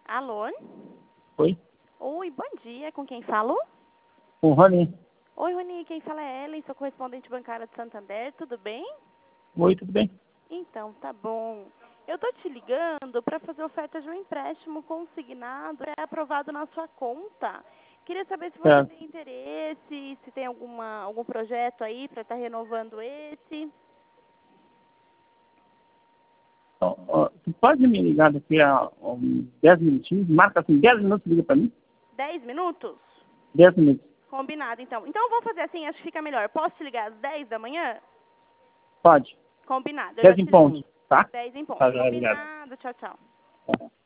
Alô? Oi? Oi, bom dia. Com quem falo? Com o Rony. Oi, Rony. Quem fala é Ellen, sou correspondente bancária de Santander. Tudo bem? Oi, tudo bem? Então, tá bom. Eu tô te ligando para fazer oferta de um empréstimo consignado aprovado na sua conta. Queria saber se você Certo. tem interesse, se tem algum projeto aí para estar renovando esse. Você pode me ligar daqui a 10 minutinhos? Marca assim, 10 minutos, liga pra mim. 10 minutos? 10 minutos. Combinado, então. Então, vamos fazer assim, acho que fica melhor. Posso te ligar às 10 da manhã? Pode. Combinado, eu já 10 em te ligo. ponto, tá? 10 em ponto. Tá, já, obrigado. Combinado, tchau, tchau. Tá.